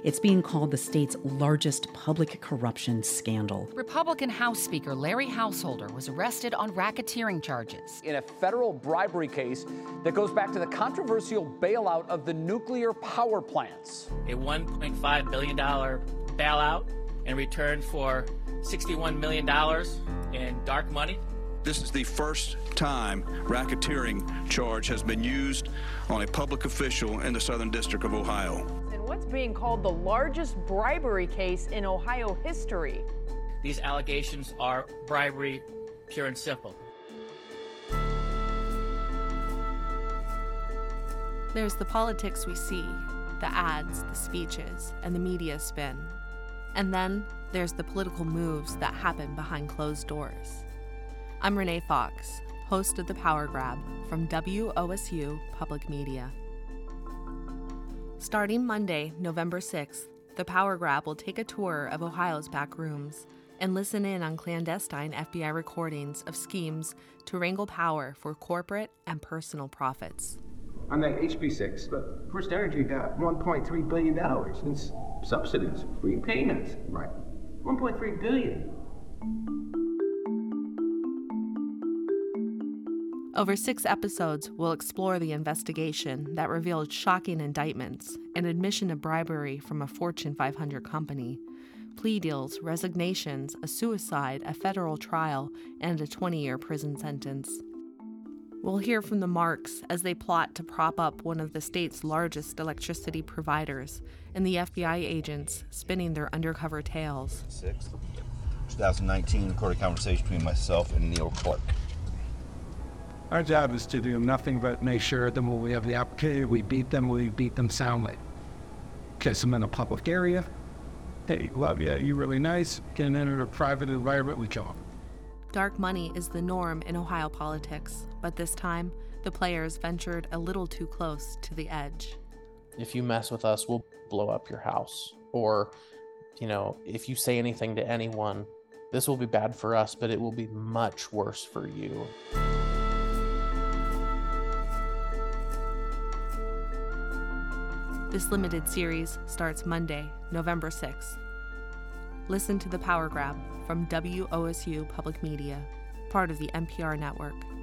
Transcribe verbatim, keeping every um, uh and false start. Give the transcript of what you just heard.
It's being called the state's largest public corruption scandal. Republican House Speaker Larry Householder was arrested on racketeering charges in a federal bribery case that goes back to the controversial bailout of the nuclear power plants. A one point five billion dollars bailout in return for sixty-one million dollars in dark money. This is the first time racketeering charge has been used on a public official in the Southern District of Ohio. And what's being called the largest bribery case in Ohio history. These allegations are bribery, pure and simple. There's the politics we see, the ads, the speeches, and the media spin. And then there's the political moves that happen behind closed doors. I'm Renee Fox, host of The Power Grab from W O S U Public Media. Starting Monday, November sixth, The Power Grab will take a tour of Ohio's back rooms and listen in on clandestine F B I recordings of schemes to wrangle power for corporate and personal profits. On that H B six, but First Energy got one point three billion dollars in subsidies, free payments, right? one point three billion dollars. Over six episodes, we'll explore the investigation that revealed shocking indictments, an admission of bribery from a Fortune five hundred company, plea deals, resignations, a suicide, a federal trial, and a twenty-year prison sentence. We'll hear from the Marks as they plot to prop up one of the state's largest electricity providers, and the F B I agents spinning their undercover tales. sixth, twenty nineteen, recorded conversation between myself and Neil Clark. Our job is to do nothing but make sure that when we have the opportunity, we beat them, we beat them soundly. Kiss them in a public area. Hey, love you, you're really nice. Can enter a private environment, we kill them. Dark money is the norm in Ohio politics, but this time, the players ventured a little too close to the edge. If you mess with us, we'll blow up your house. Or, you know, if you say anything to anyone, this will be bad for us, but it will be much worse for you. This limited series starts Monday, November sixth. Listen to The Power Grab from W O S U Public Media, part of the N P R network.